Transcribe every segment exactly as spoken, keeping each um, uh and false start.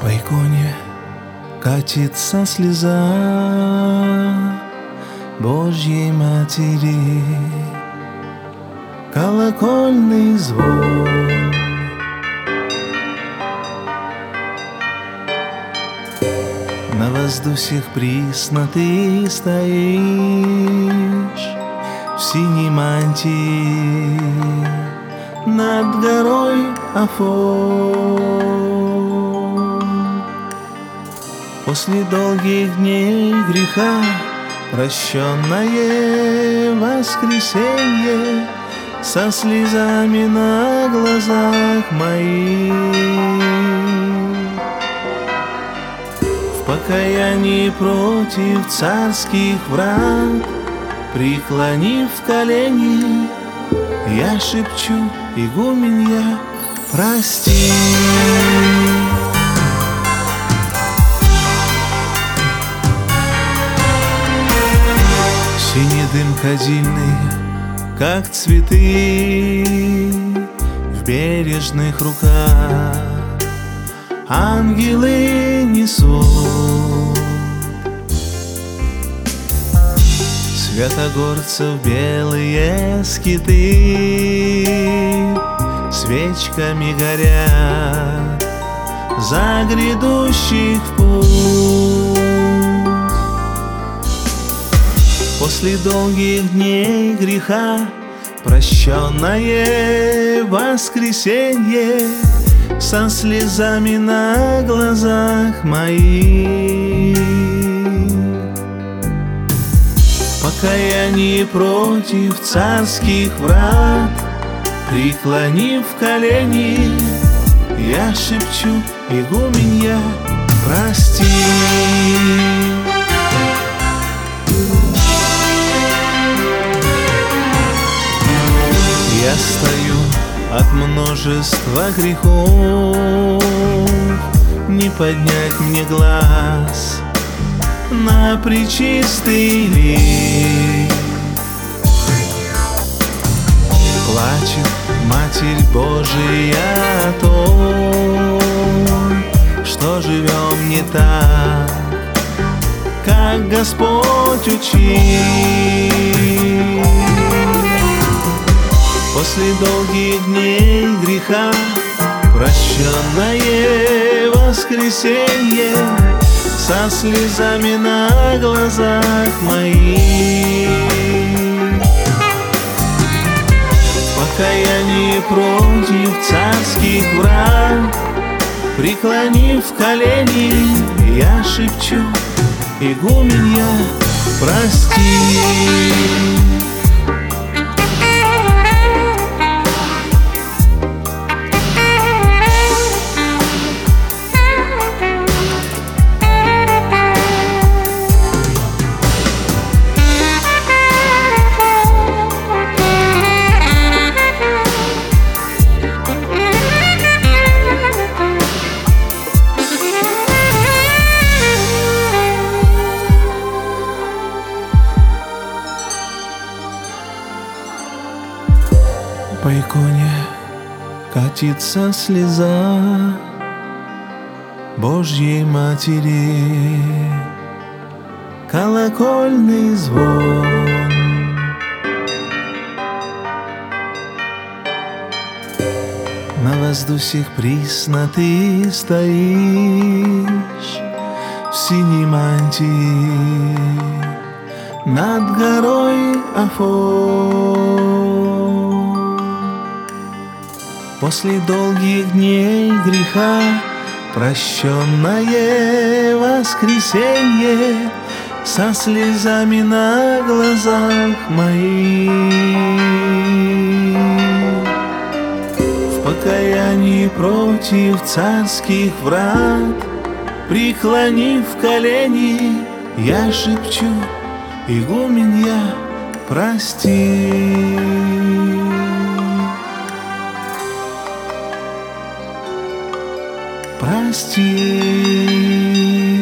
По иконе катится слеза Божьей Матери, колокольный звон. На воздусьях присно ты стоишь в синей мантии над горой Афон. После долгих дней греха прощенное воскресенье со слезами на глазах моих. В покаянии против царских врат, преклонив колени, я шепчу: игуменья, прости. Синий дым кадильный, как цветы в бережных руках, ангелы несут. Святогорцев белые скиты свечками горят за грядущих в путь. После долгих дней греха прощенное воскресенье со слезами на глазах моих. В покаянии против царских врат, преклонив колени, я шепчу: игуменья, прости. Я стою от множества грехов, не поднять мне глаз на пречистый лик. Плачет Матерь Божия о том, что живем не так, как Господь учил. После долгих дней греха прощенное воскресенье со слезами на глазах моих. В покаянии против царских врат, преклонив колени, я шепчу: игуменья, прости. По иконе катится слеза Божьей Матери, колокольный звон. На воздусьях присно ты стоишь в синей мантии над горой Афон. После долгих дней греха прощенное воскресенье со слезами на глазах моих. В покаянии против царских врат, преклонив колени, я шепчу: игуменья, прости. Прости,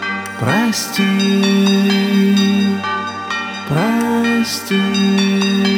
прости, прости.